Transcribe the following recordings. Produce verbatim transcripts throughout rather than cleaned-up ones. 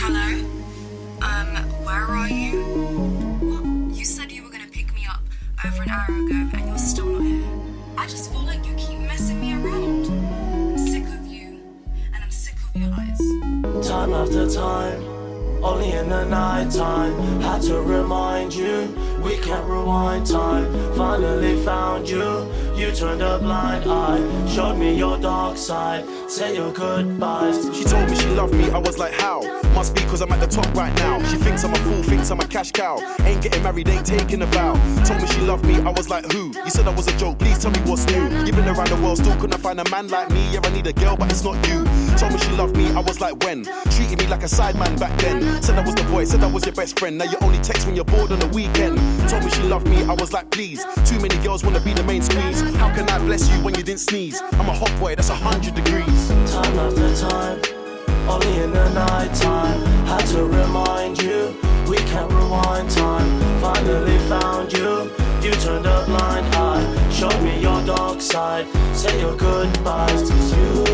Hello? Um, where are you? What? You said you were gonna pick me up over an hour ago and you're still not here. I just feel like you keep messing me around. I'm sick of you, and I'm sick of your lies. Time after time, only in the night time. Had to remind you, we can't rewind time. Finally found you, you turned a blind eye. Showed me your dark side, say your goodbyes. She told me she loved me, I was like how? Must be cause I'm at the top right now. She thinks I'm a fool, thinks I'm a cash cow. Ain't getting married, ain't taking a vow. Told me she loved me, I was like who? You said I was a joke, please tell me what's new. You've been around the world, still couldn't find a man like me. Yeah, I need a girl, but it's not you. Told me she loved me, I was like when? Treated me like a sideman back then. Said I was the boy, said I was your best friend. Now you only text when you're bored on the weekend. Told me she loved me, I was like please. Too many girls wanna be the main squeeze. How can I bless you when you didn't sneeze? I'm a hot boy, that's a hundred degrees. Time after time, only in the night time. Had to remind you, we can't rewind time. Finally found you, you turned a blind eye. Showed me your dark side, say your goodbyes. You,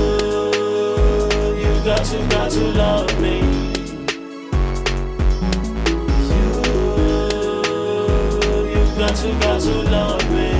you got to, got to love me. You, you got to, got to love me.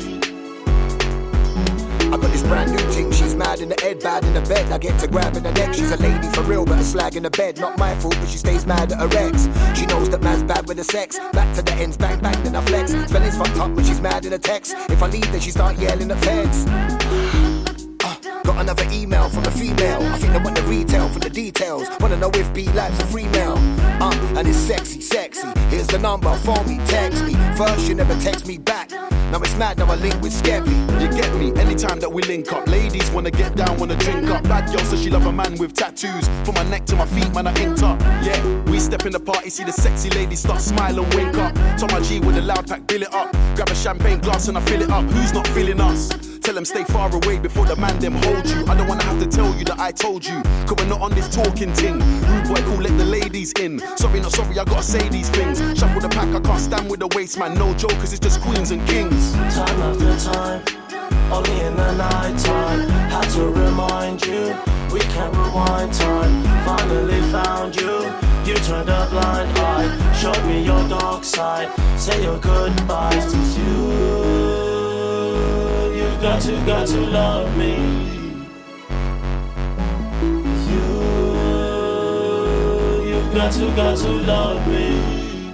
I got this brand new thing, she's mad in the head, bad in the bed. I get to grab in the neck, she's a lady for real, but a slag in the bed. Not my fault, but she stays mad at her ex. She knows that man's bad with the sex. Back to the ends, bang bang, then I flex. Spelling's fucked up when she's mad in the text. If I leave, then she start yelling at feds. Got another email from a female. I think they want the retail for the details. Wanna know if B-Lab's a free mail. Uh, and it's sexy, sexy. Here's the number, phone me, text me. First you never text me back. Now it's mad, now I link with Skeppy. You get me, anytime that we link up. Ladies wanna get down, wanna drink up. Bad girl says she love a man with tattoos. From my neck to my feet, man, I inked up. Yeah, we step in the party, see the sexy ladies start smile and wink up. Tell my G with a loud pack, bill it up. Grab a champagne glass and I fill it up. Who's not feeling us? Tell them stay far away before the man them hold you. I don't wanna have to tell you that I told you, cause we're not on this talking thing. Rude boy, cool, let the ladies in. Sorry, not sorry, I gotta say these things. Shuffle the pack, I can't stand with the waste, man. No joke, cause it's just queens and kings. Time after time, only in the night time. Had to remind you, we can't rewind time. Finally found you, you turned a blind eye. Showed me your dark side, say your goodbyes. You, you got to, got to love me. You, you got to, got to love me.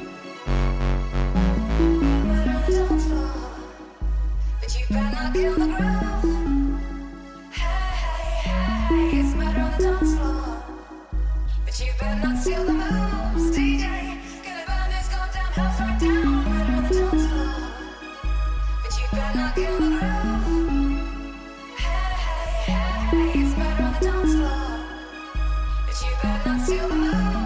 Kill the groove. Hey, hey, hey, it's murder on the dance floor. But you better not steal the moves. D J, gonna burn this goddamn house right down. Murder on the dance floor. But you better not kill the groove. Hey, hey, hey, it's murder on the dance floor. But you better not steal the moves.